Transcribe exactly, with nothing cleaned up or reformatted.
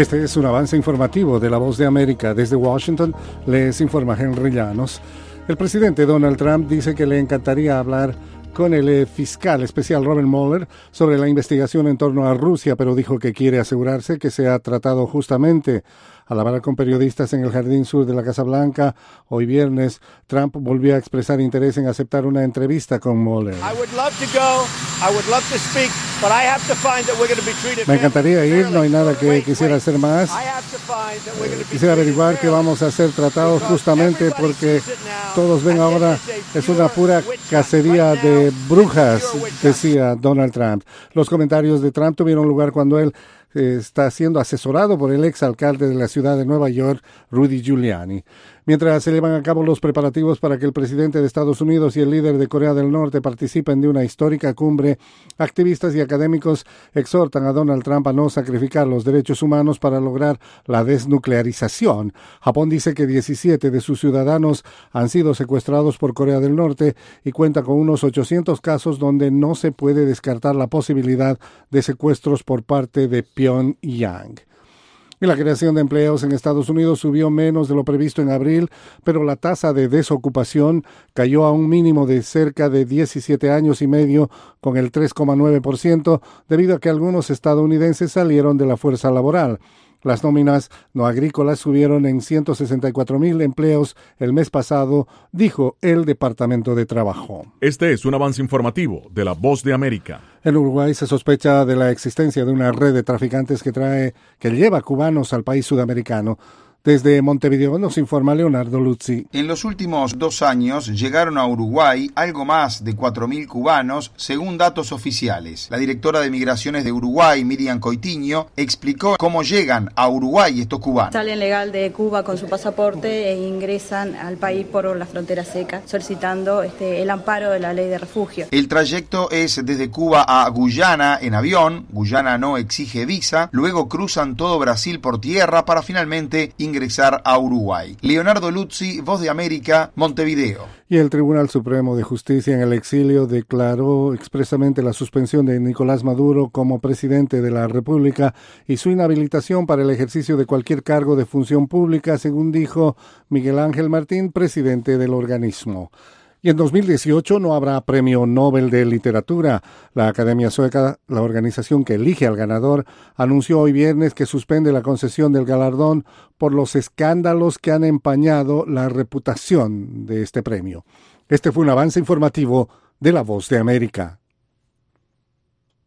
Este es un avance informativo de La Voz de América. Desde Washington les informa Henry Llanos. El presidente Donald Trump dice que le encantaría hablar con el fiscal especial Robert Mueller sobre la investigación en torno a Rusia, pero dijo que quiere asegurarse que sea tratado justamente. Al hablar con periodistas en el jardín sur de la Casa Blanca hoy viernes, Trump volvió a expresar interés en aceptar una entrevista con Mueller. Me encantaría ir, no hay nada que quisiera hacer más. Quisiera averiguar que vamos a ser tratados justamente porque todos ven ahora es una pura cacería de brujas, decía Donald Trump. Los comentarios de Trump tuvieron lugar cuando él eh, está siendo asesorado por el exalcalde de la ciudad de Nueva York, Rudy Giuliani. Mientras se llevan a cabo los preparativos para que el presidente de Estados Unidos y el líder de Corea del Norte participen de una histórica cumbre, activistas y académicos exhortan a Donald Trump a no sacrificar los derechos humanos para lograr la desnuclearización. Japón dice que diecisiete de sus ciudadanos han sido secuestrados por Corea del Norte y cuenta con unos ochocientos casos donde no se puede descartar la posibilidad de secuestros por parte de Pyongyang. Y la creación de empleos en Estados Unidos subió menos de lo previsto en abril, pero la tasa de desocupación cayó a un mínimo de cerca de diecisiete años y medio, con el tres coma nueve por ciento, debido a que algunos estadounidenses salieron de la fuerza laboral. Las nóminas no agrícolas subieron en ciento sesenta y cuatro mil empleos el mes pasado, dijo el Departamento de Trabajo. Este es un avance informativo de La Voz de América. En Uruguay se sospecha de la existencia de una red de traficantes que trae, que lleva cubanos al país sudamericano. Desde Montevideo nos informa Leonardo Luzzi. En los últimos dos años llegaron a Uruguay algo más de cuatro mil cubanos, según datos oficiales. La directora de Migraciones de Uruguay, Miriam Coitiño, explicó cómo llegan a Uruguay estos cubanos. Salen legal de Cuba con su pasaporte e ingresan al país por la frontera seca, solicitando este, el amparo de la ley de refugio. El trayecto es desde Cuba a Guyana en avión. Guyana no exige visa. Luego cruzan todo Brasil por tierra para finalmente ingresar a Uruguay. Leonardo Luzzi, Voz de América, Montevideo. Y el Tribunal Supremo de Justicia en el exilio declaró expresamente la suspensión de Nicolás Maduro como presidente de la República y su inhabilitación para el ejercicio de cualquier cargo de función pública, según dijo Miguel Ángel Martín, presidente del organismo. Y en dos mil dieciocho no habrá Premio Nobel de Literatura. La Academia Sueca, la organización que elige al ganador, anunció hoy viernes que suspende la concesión del galardón por los escándalos que han empañado la reputación de este premio. Este fue un avance informativo de La Voz de América.